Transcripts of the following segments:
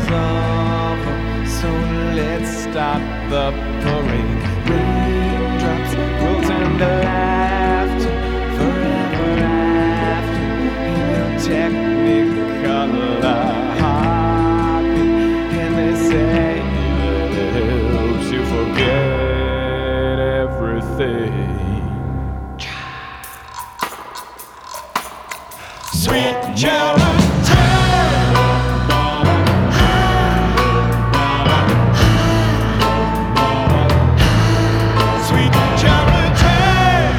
over, so let's stop the parade. Raindrops will turn to laughter forever after in your technicolor heartbeat, and they say it helps you forget everything. Sweet Gelatine. Sweet Gelatine.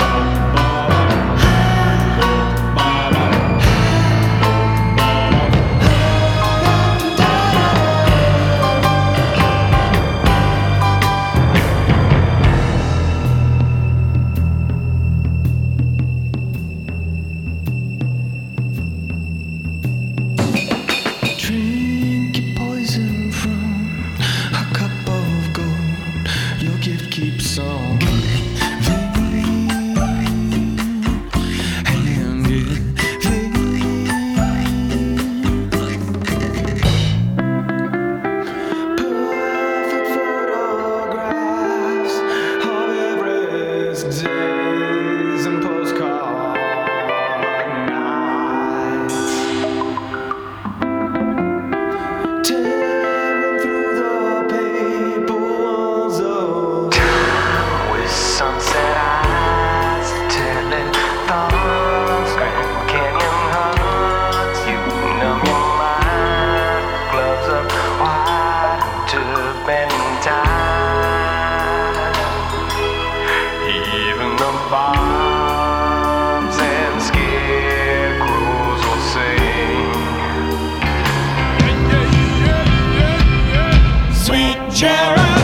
Drink your poison from a cup of gold. Your gift keeps on giving, and giving. Perfect photographs of Everest days and postcard nights. Tearing through the paper walls of town with sunset eyes, telling thoughts, Grand Canyon hugs. You numb your mind, gloves up wide, turpentine. Even the bombs and scarecrows will sing. Sweet Gelatine.